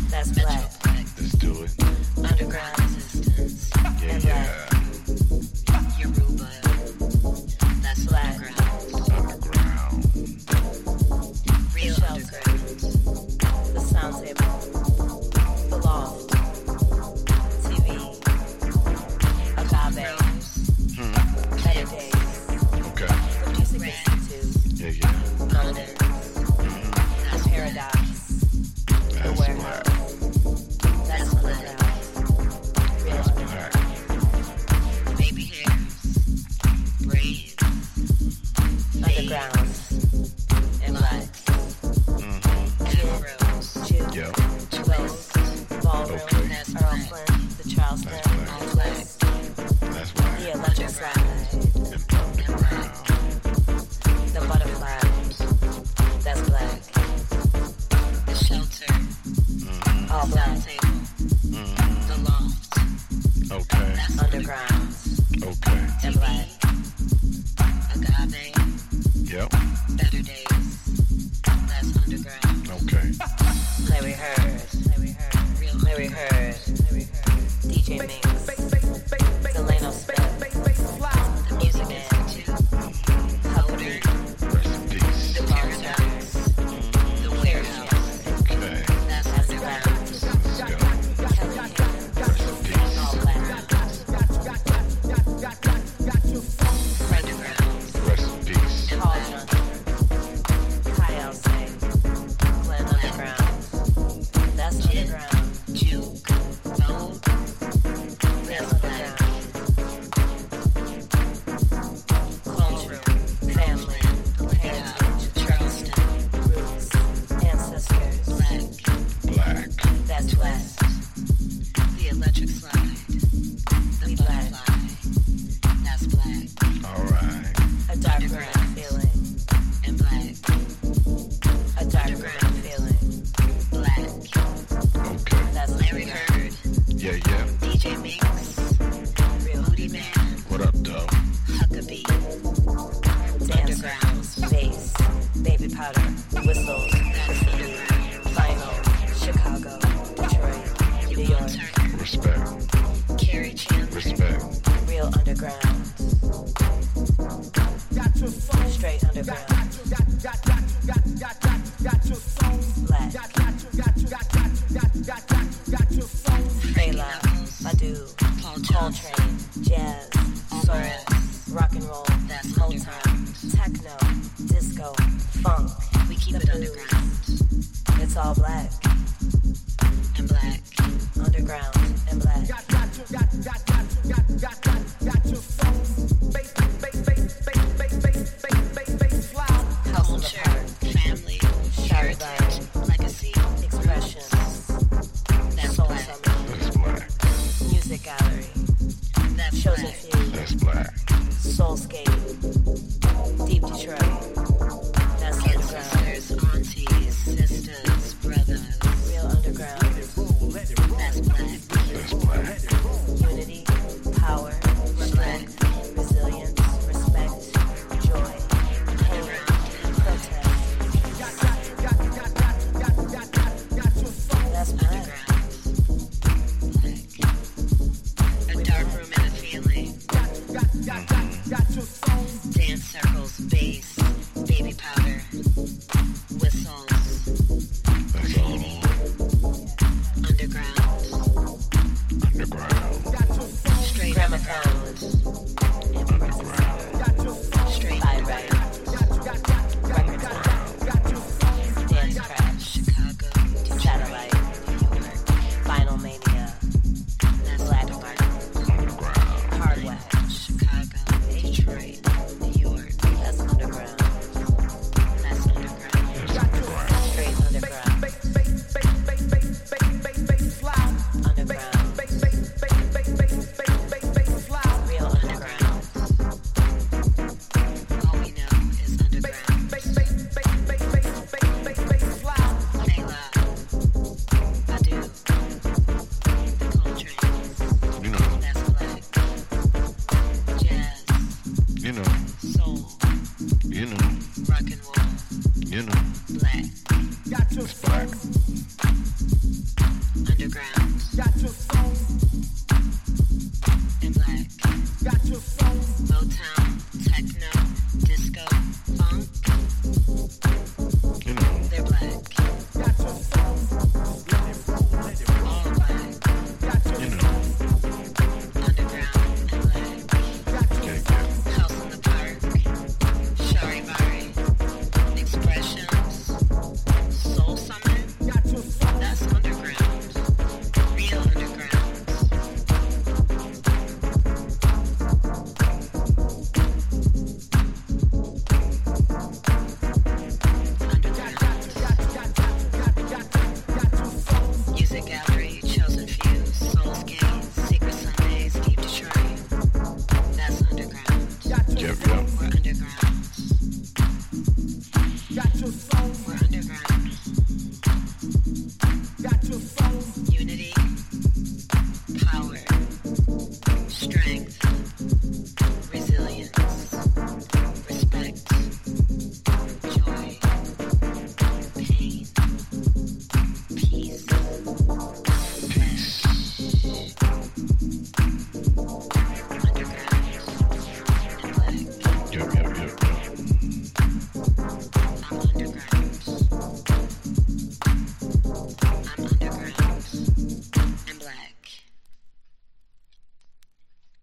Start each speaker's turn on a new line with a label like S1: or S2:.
S1: That's black.
S2: Let's do it.
S1: Underground resistance.
S2: Yeah,
S1: And
S2: yeah.
S1: Yoruba. That's black.
S2: Underground.
S1: Real underground. The sound table. The loft. TV. Agave. Better days.
S2: Okay.
S1: The Music Institute.
S2: Yeah, yeah.
S1: London. The Paradox. The
S2: That's
S1: Warehouse.
S2: black.
S1: That's underground. Real
S2: That's
S1: underground.
S2: black.
S1: Baby hairs. Braids. Underground. And black. Afros. Jew.
S2: Yep.
S1: Twist. Ballroom.
S2: Okay.
S1: Earl Flynn. The Charleston.
S2: That's black.
S1: Twist.
S2: That's black.
S1: The electric slide.
S2: And underground.
S1: The butterfly. That's black. The shelter. All black. The loft.
S2: Okay.
S1: That's underground.
S2: Okay.
S1: And black. Agave.
S2: Yep.
S1: Better days. That's underground.
S2: Okay.
S1: Larry Heard. Larry Heard. DJ Mix. Delano Smith. The Music Institute. Huckabee.
S2: Rest in peace.
S1: The Paradox. The Warehouse.
S2: Okay.
S1: That's underground.
S2: Let's go.
S1: Kelly Hand.
S2: Rest in peace.
S1: All black. Underground.
S2: Rest in peace.
S1: Cauldron. Kyle Singh. Glen Underground. That's underground. Juke. Vogue. That's underground. Clone Room. Family. Heritage. Charleston. Roots. Ancestors. Black.
S2: Black.
S1: That's west. The electric slide. The butterfly. That's black.
S2: All right.
S1: A dark brown feeling. And black. A dark brown feeling. Black.
S2: Okay.
S1: That's Larry Heard.
S2: Yeah, yeah.
S1: DJ Mix. Real Hootie Man.
S2: What up, though?
S1: Huckabee. Dancers. Bass. Baby powder. Whistles. Graffiti. Final. Chicago. Detroit. New York.
S2: Respect.
S1: Carrie Chandler.
S2: Respect.
S1: Real underground. Straight underground. Black. Fela, Badu, Coltrane, jazz, soul, rock and roll,